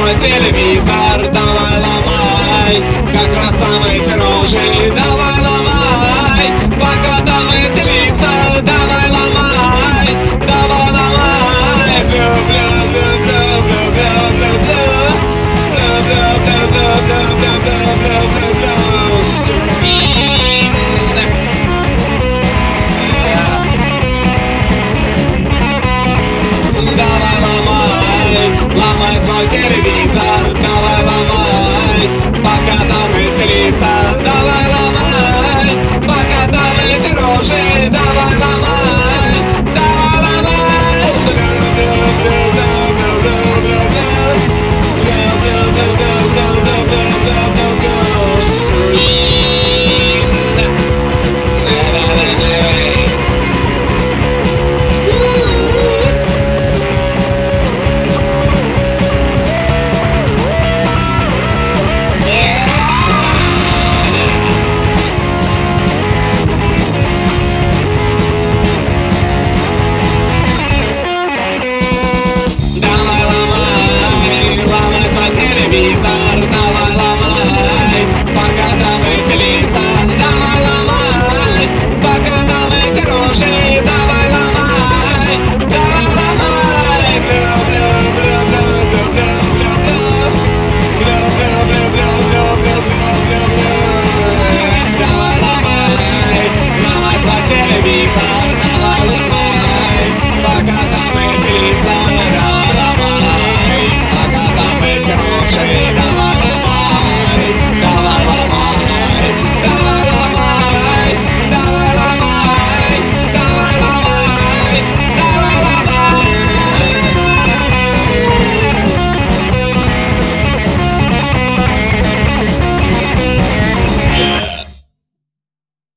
свой телевизор, давай ломай. Как раз там эти рожи, давай ломай. Пока там эти лица, давай ломай. Давай ломай. Давай ломай, ломай свой телевизор.